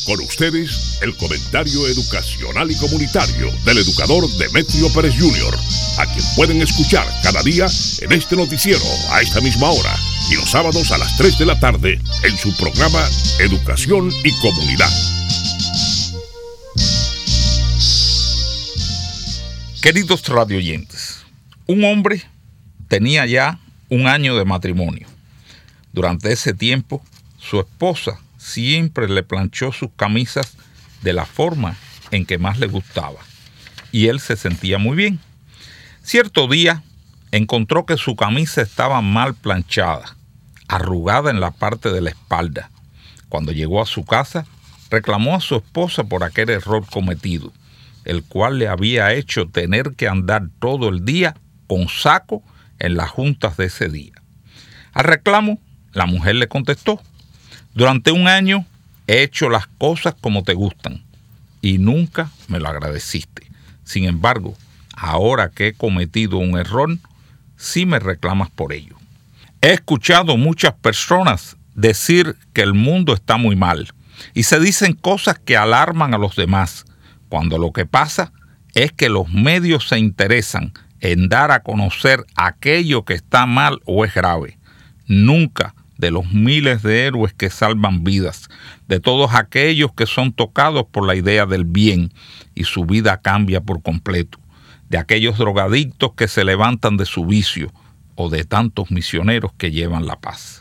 Con ustedes, el comentario educacional y comunitario del educador Demetrio Pérez Jr., a quien pueden escuchar cada día en este noticiero a esta misma hora y los sábados a las 3 de la tarde en su programa Educación y Comunidad. Queridos radioyentes, un hombre tenía ya un año de matrimonio. Durante ese tiempo, su esposa siempre le planchó sus camisas de la forma en que más le gustaba, y él se sentía muy bien. Cierto día, encontró que su camisa estaba mal planchada, arrugada en la parte de la espalda. Cuando llegó a su casa, reclamó a su esposa por aquel error cometido, el cual le había hecho tener que andar todo el día con saco en las juntas de ese día. Al reclamo, la mujer le contestó: durante un año he hecho las cosas como te gustan y nunca me lo agradeciste. Sin embargo, ahora que he cometido un error, sí me reclamas por ello. He escuchado muchas personas decir que el mundo está muy mal y se dicen cosas que alarman a los demás, cuando lo que pasa es que los medios se interesan en dar a conocer aquello que está mal o es grave. Nunca de los miles de héroes que salvan vidas, de todos aquellos que son tocados por la idea del bien y su vida cambia por completo, de aquellos drogadictos que se levantan de su vicio o de tantos misioneros que llevan la paz.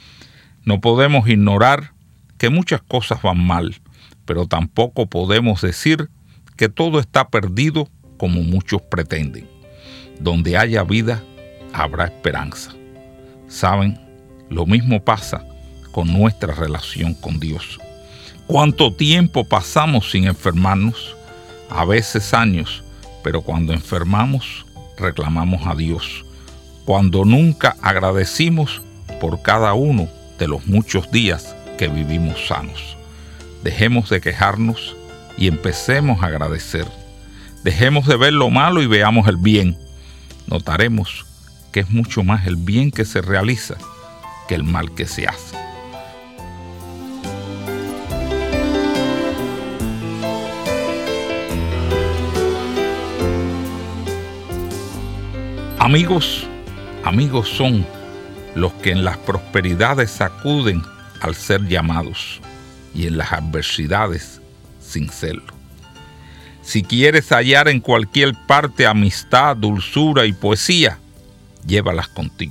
No podemos ignorar que muchas cosas van mal, pero tampoco podemos decir que todo está perdido como muchos pretenden. Donde haya vida, habrá esperanza. ¿Saben? Lo mismo pasa con nuestra relación con Dios. ¿Cuánto tiempo pasamos sin enfermarnos? A veces años, pero cuando enfermamos, reclamamos a Dios. Cuando nunca agradecimos por cada uno de los muchos días que vivimos sanos. Dejemos de quejarnos y empecemos a agradecer. Dejemos de ver lo malo y veamos el bien. Notaremos que es mucho más el bien que se realiza que el mal que se hace. Amigos son los que en las prosperidades acuden al ser llamados y en las adversidades sin serlo. Si quieres hallar en cualquier parte amistad, dulzura y poesía, llévalas contigo.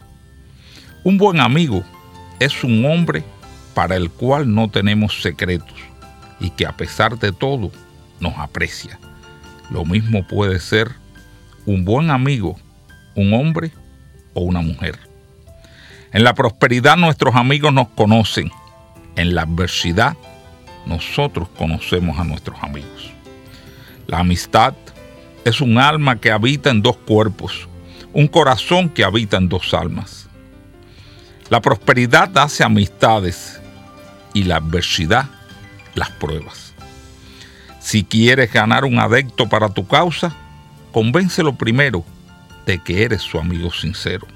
Un buen amigo es un hombre para el cual no tenemos secretos y que a pesar de todo nos aprecia. Lo mismo puede ser un buen amigo, un hombre o una mujer. En la prosperidad nuestros amigos nos conocen. En la adversidad nosotros conocemos a nuestros amigos. La amistad es un alma que habita en dos cuerpos, un corazón que habita en dos almas. La prosperidad hace amistades y la adversidad las pruebas. Si quieres ganar un adepto para tu causa, convéncelo primero de que eres su amigo sincero.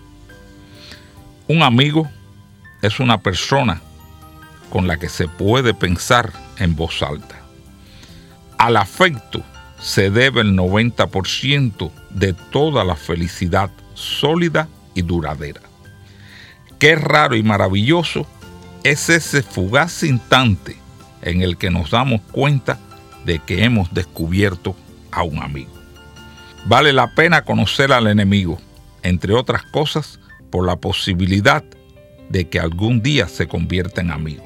Un amigo es una persona con la que se puede pensar en voz alta. Al afecto se debe el 90% de toda la felicidad sólida y duradera. Qué raro y maravilloso es ese fugaz instante en el que nos damos cuenta de que hemos descubierto a un amigo. Vale la pena conocer al enemigo, entre otras cosas, por la posibilidad de que algún día se convierta en amigo.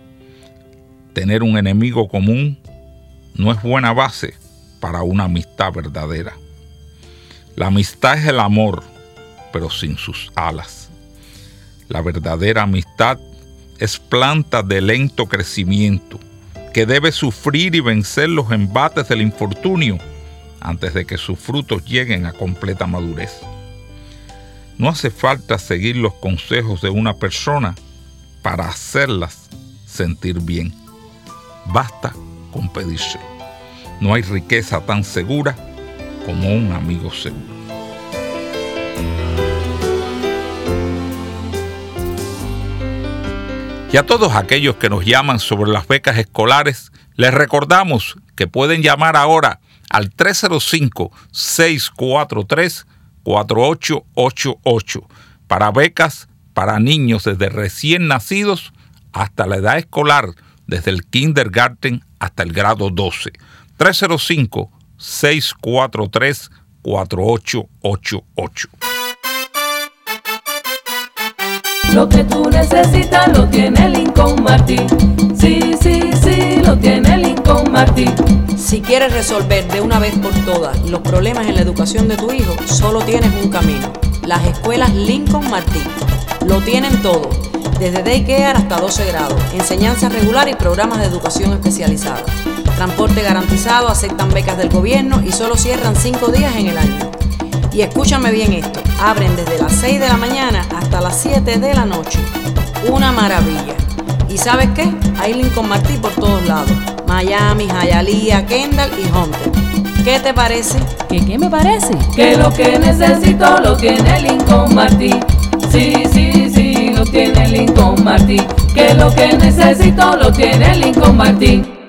Tener un enemigo común no es buena base para una amistad verdadera. La amistad es el amor, pero sin sus alas. La verdadera amistad es planta de lento crecimiento, que debe sufrir y vencer los embates del infortunio antes de que sus frutos lleguen a completa madurez. No hace falta seguir los consejos de una persona para hacerlas sentir bien. Basta con pedírselo. No hay riqueza tan segura como un amigo seguro. Y a todos aquellos que nos llaman sobre las becas escolares, les recordamos que pueden llamar ahora al 305-643-4888 para becas para niños desde recién nacidos hasta la edad escolar, desde el kindergarten hasta el grado 12. 305-643-4888. Lo que tú necesitas lo tiene Lincoln Martin. Sí, sí, sí, lo tiene Lincoln Martin. Si quieres resolver de una vez por todas los problemas en la educación de tu hijo, solo tienes un camino: las escuelas Lincoln Martin. Lo tienen todo, desde daycare hasta 12 grados, enseñanza regular y programas de educación especializada. Transporte garantizado, aceptan becas del gobierno y solo cierran 5 días en el año. Y escúchame bien esto, abren desde las 6 de la mañana hasta las 7 de la noche. Una maravilla. ¿Y sabes qué? Hay Lincoln Martin por todos lados: Miami, Hialeah, Kendall y Hunter. ¿Qué te parece? ¿Qué me parece? Que lo que necesito lo tiene Lincoln Martin. Sí, sí, sí, lo tiene Lincoln Martin. Que lo que necesito lo tiene Lincoln Martin.